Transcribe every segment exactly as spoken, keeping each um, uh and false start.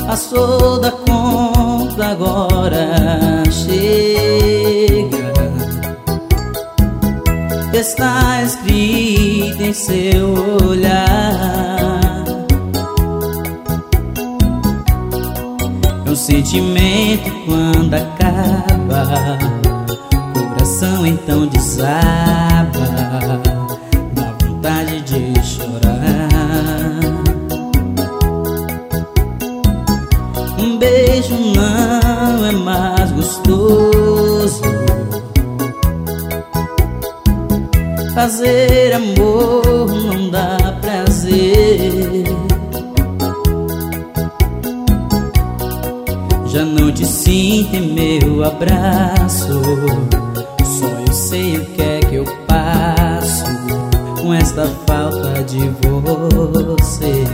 Passou da conta, agora chega. Está escrito em seu olhar. Meu sentimento quando acaba, coração então desaba, dá vontade de chorar. Um beijo não é mais gostoso, fazer amor não dá prazer. Já não te sinto em meu abraço, só eu sei o que é que eu passo com esta falta de você.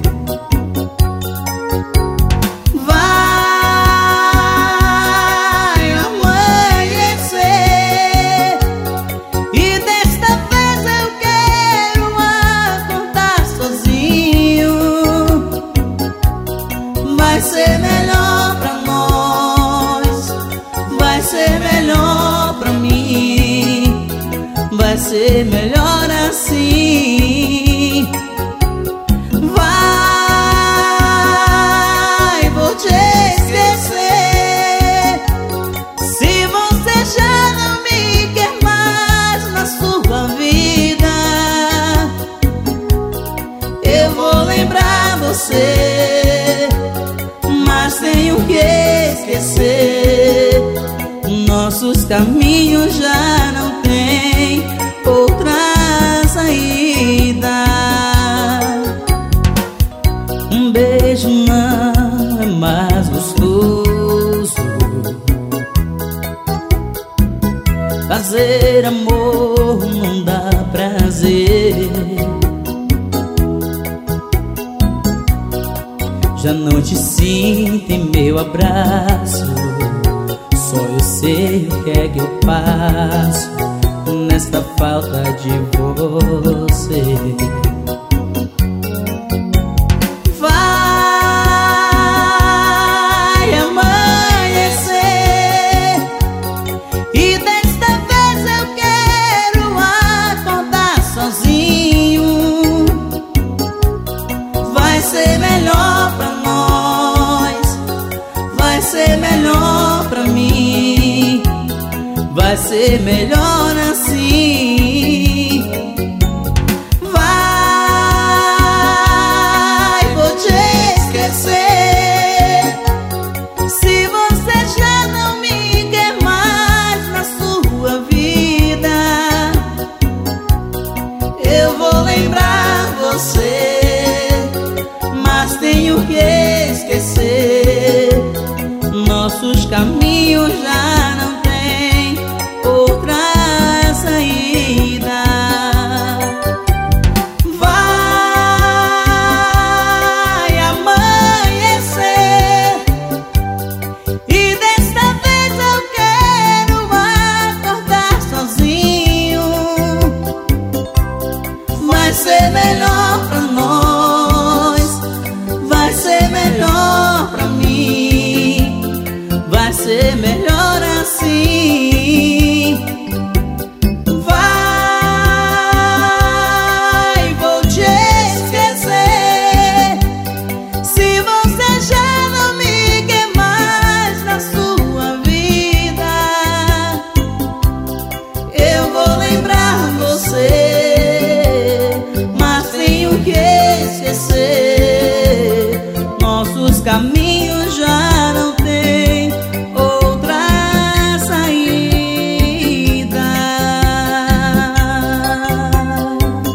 Vai ser melhor pra nós, vai ser melhor pra mim, vai ser melhor assim. Vai, vou te esquecer. Se você já não me quer mais na sua vida, eu vou lembrar você, mas tenho que esquecer. Nossos caminhos já não têm outra saída. Um beijo não é mais gostoso, fazer amor não dá prazer. Já não te sinto em meu abraço, só eu sei o que é que eu passo nesta falta de você. Vai amanhecer e desta vez eu quero acordar sozinho. Vai ser melhor pra nós, vai ser melhor pra mim, vai ser melhor assim. Vai, vou te esquecer. Se você já não me quer mais na sua vida, eu vou lembrar você, mas tenho que